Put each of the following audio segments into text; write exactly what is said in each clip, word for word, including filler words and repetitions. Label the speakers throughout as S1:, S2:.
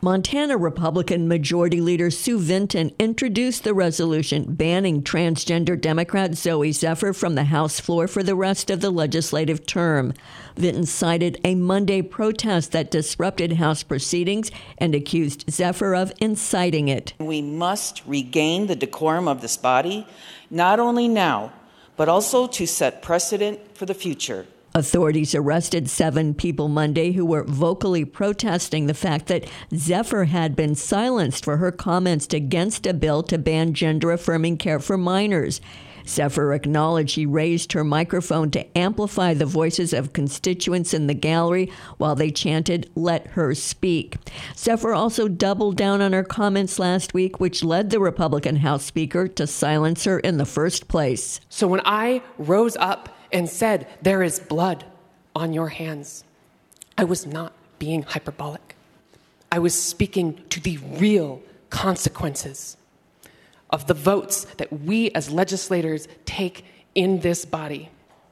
S1: Montana Republican Majority Leader Sue Vinton introduced the resolution banning transgender Democrat Zoe Zephyr from the House floor for the rest of the legislative term. Vinton cited a Monday protest that disrupted House proceedings and accused Zephyr of inciting it.
S2: We must regain the decorum of this body, not only now, but also to set precedent for the future.
S1: Authorities arrested seven people Monday who were vocally protesting the fact that Zephyr had been silenced for her comments against a bill to ban gender-affirming care for minors. Zephyr acknowledged she raised her microphone to amplify the voices of constituents in the gallery while they chanted, "Let her speak." Zephyr also doubled down on her comments last week, which led the Republican House Speaker to silence her in the first place.
S3: So when I rose up and said, "There is blood on your hands," I was not being hyperbolic. I was speaking to the real consequences of the votes that we as legislators take in this body.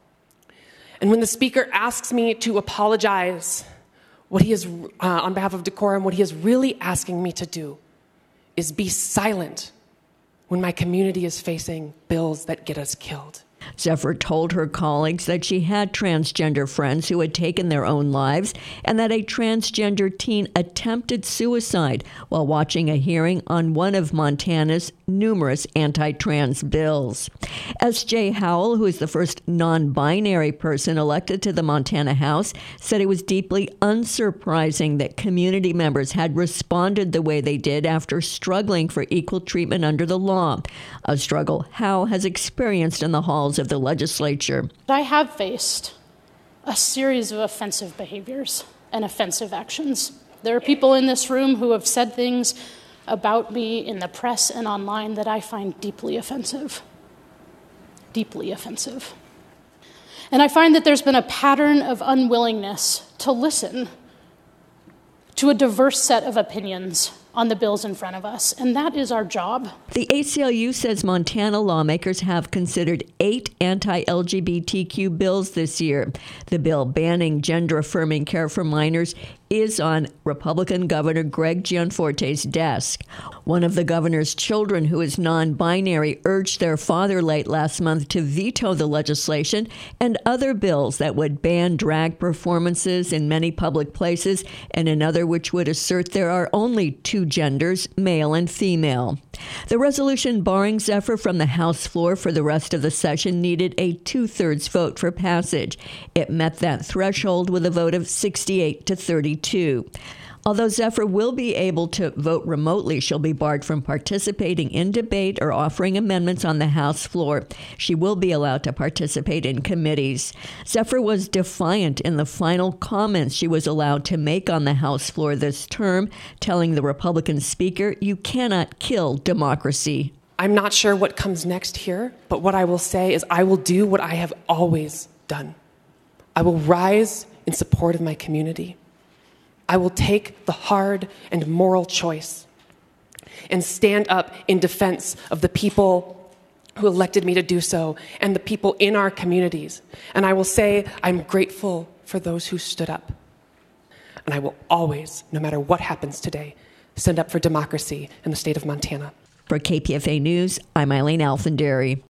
S3: And when the Speaker asks me to apologize, what he is, uh, on behalf of decorum, what he is really asking me to do is be silent when my community is facing bills that get us killed.
S1: Zephyr told her colleagues that she had transgender friends who had taken their own lives and that a transgender teen attempted suicide while watching a hearing on one of Montana's numerous anti-trans bills. S J Howell, who is the first non-binary person elected to the Montana House, said it was deeply unsurprising that community members had responded the way they did after struggling for equal treatment under the law, a struggle Howell has experienced in the halls of the legislature.
S4: I have faced a series of offensive behaviors and offensive actions. There are people in this room who have said things about me in the press and online that I find deeply offensive. Deeply offensive. And I find that there's been a pattern of unwillingness to listen to a diverse set of opinions on the bills in front of us, and that is our job.
S1: The A C L U says Montana lawmakers have considered eight anti-L G B T Q bills this year. The bill banning gender-affirming care for minors is on Republican Governor Greg Gianforte's desk. One of the governor's children, who is non-binary, urged their father late last month to veto the legislation and other bills that would ban drag performances in many public places, and another which would assert there are only two genders, male and female. The resolution barring Zephyr from the House floor for the rest of the session needed a two-thirds vote for passage. It met that threshold with a vote of sixty-eight to thirty-two. Although Zephyr will be able to vote remotely, she'll be barred from participating in debate or offering amendments on the House floor. She will be allowed to participate in committees. Zephyr was defiant in the final comments she was allowed to make on the House floor this term, telling the Republican Speaker, "You cannot kill democracy."
S3: I'm not sure what comes next here, but what I will say is I will do what I have always done. I will rise in support of my community. I will take the hard and moral choice and stand up in defense of the people who elected me to do so and the people in our communities. And I will say I'm grateful for those who stood up. And I will always, no matter what happens today, stand up for democracy in the state of Montana.
S1: For K P F A News, I'm Eileen Alfandary.